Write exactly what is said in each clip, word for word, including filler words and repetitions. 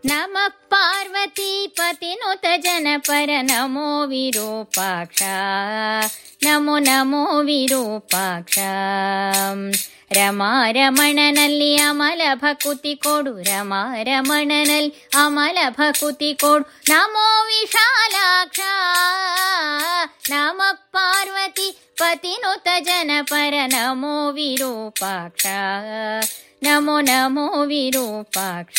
ನಮಃ ಪಾರ್ವತೀಪತಿನುತ ಜನಪರ ನಮೋ ವಿರೂಪಾಕ್ಷ ನಮೋ ನಮೋ ವಿರೂಪಾಕ್ಷ. ರಮಾರಮಣನಲ್ಲಿ ಅಮಲ ಭಕುತಿ ಕೊಡು, ರಮಾರಮಣನಲ್ಲಿ ಅಮಲ ಭಕುತಿ ಕೊಡು, ನಮೋ ವಿಶಾಲಾಕ್ಷ. ನಮಃ ಪಾರ್ವತಿ ಪತಿನುತ ಜನಪರ ನಮೋ ವಿರೂಪಾಕ್ಷ ನಮೋ ನಮೋ ವಿರೂಪಾಕ್ಷ.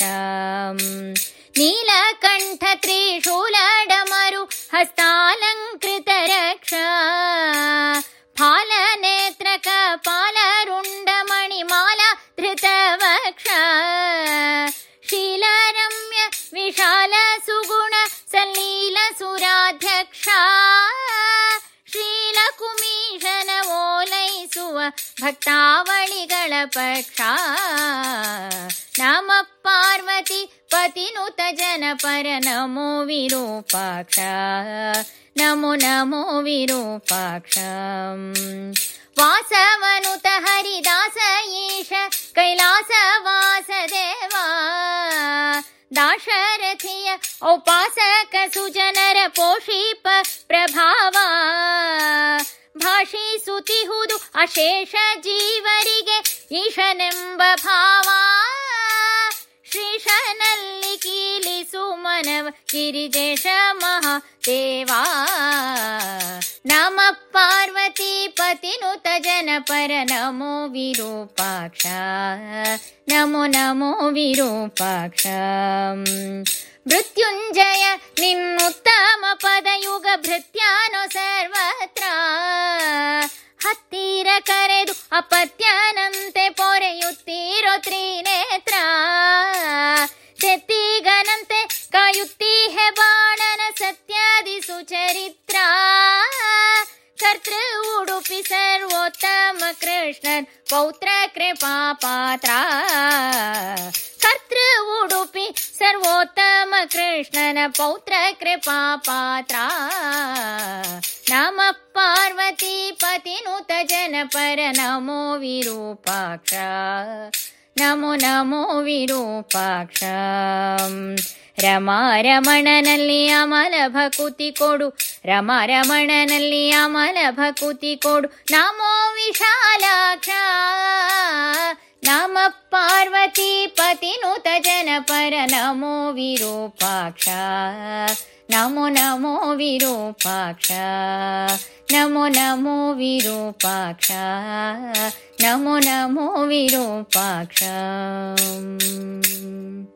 ನೀಲಕಂಠ ತ್ರಿಶೂಲಡಮರು ಹಸ್ತಾಲಂಕೃತ ರಕ್ಷ, ಫಾಲನೇತ್ರ ಕಪಾಲರುಂಡ ಮಣಿಮಾಲ ಧೃತವಕ್ಷ. ಶೀಲರಮ್ಯ ವಿಶಾಲ ಸುಗುಣ ಸಲ್ಲೀಲ ಸುರಾಧ್ಯಕ್ಷ, ಶ್ರೀಲಕುಮೀಶನ ಓಲೈಸುವ ಭಕ್ತಾವಳಿಗಳ ಪಕ್ಷ. ನಮಃ ಪಾರ್ವತಿ ಪತಿನುತ ಜನಪರ ನಮೋ ವಿರೂಪಾಕ್ಷ ನಮೋ ನಮೋ ವಿರೂಪಾಕ್ಷ. ವಾಸವನುತ ಹರಿದಾಸ ಈಶ ಕೈಲಾಸ ವಾಸದೇವ, ದಾಶರಥಿಯ ಔಪಾಸಕ ಸುಜನರ ಪೋಷಿಪ ಪ್ರಭಾವ. ಭಾಷಿಸುತ್ತಿಹುದು ಅಶೇಷ ಜೀವರಿಗೆ ಈಶನೆಂಬ ಭಾವ, ಶ್ರೀಶನಲ್ಲಿ ಕೀಲಿಸು ಮನವ ಗಿರಿಜೇಶ ಮಹಾದೇವಾ. ನಮಃ ಪಾರ್ವತಿ ಪತಿನುತ ಜನಪರ ನಮೋ ವಿರೂಪಾಕ್ಷ ನಮೋ ನಮೋ ವಿರೂಪಾಕ್ಷ. ಮೃತ್ಯುಂಜಯ ನಿನ್ನುತ್ತಮ ಪದಯುಗ ಭೃತ್ಯಾನೋ ಸರ್ವತ್ರ, ಹತ್ತಿರ ಕರೆದು ಅಪತ್ಯನಂತೆ ಪೊರೆಯುತ್ತೀರೋ ತ್ರಿನೇತ್ರ. ತೆತ್ತಿಗನಂತೆ ಕಾಯುತ್ತಿ ಹೆ ಬಾಣನ ಸತ್ಯಾದಿ ಸುಚರಿತ್ರ, ಕರ್ತೃ ಉಡುಪಿ ಸರ್ವೋತ್ತಮ ಕೃಷ್ಣನ್ ಪೌತ್ರ ಕೃಪಾ ಪಾತ್ರ. ಕರ್ತೃ ಉಡುಪಿ ಸರ್ವೋತ್ತಮ ಕೃಷ್ಣನ ಪೌತ್ರ ಕೃಪಾ ಪಾತ್ರ. ನಮಃ ಪಾರ್ವತಿ ಪತಿನುತ ಜನಪರ ನಮೋ ವಿರೂಪಾಕ್ಷ ನಮೋ ನಮೋ ವಿರೂಪಾಕ್ಷ. ರಮಾರಮಣನಲ್ಲಿ ಅಮಲ ಭಕುತಿ ಕೊಡು, ರಮಾರಮಣನಲ್ಲಿ ಅಮಲ ಭಕುತಿ ಕೊಡು, ನಮೋ ವಿಶಾಲಾಕ್ಷ. ನಮಃ ಪಾರ್ವತಿ ಪತಿನುತ ಜನಪರ ನಮೋ ವಿರೂಪಾಕ್ಷ ನಮೋ ನಮೋ ವಿರೂಪಾಕ್ಷ ನಮೋ ನಮೋ ವಿರೂಪಾಕ್ಷ ನಮೋ ನಮೋ ವಿರೂಪಾಕ್ಷ.